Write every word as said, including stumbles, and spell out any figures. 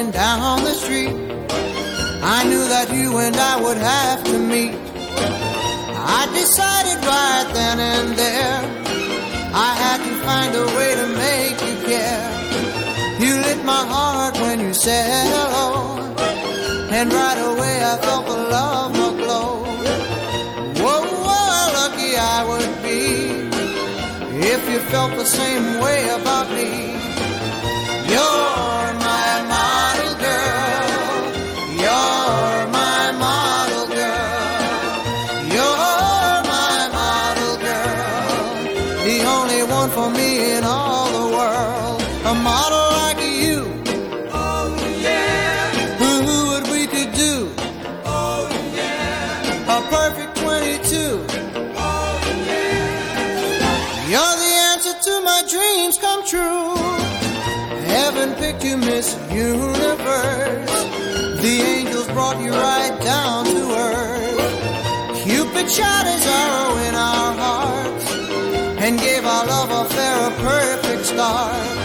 walking down the street, I knew that you and I would have to meet. I decided right then and there I had to find a way to make you care. You lit my heart when you said hello, and right away I felt the love glow. Whoa, whoa, how lucky I would be if you felt the same way about me. You're my model girl, you're my model girl, you're my model girl, the only one for me in all the world. A model like you, oh yeah, who, who would we could do, oh yeah, a perfect twenty-two, oh yeah. You're the answer to my dreams come true. Heaven picked you, Miss Universe. The angels brought you right down to earth. Cupid shot his arrow in our hearts and gave our love affair a perfect start.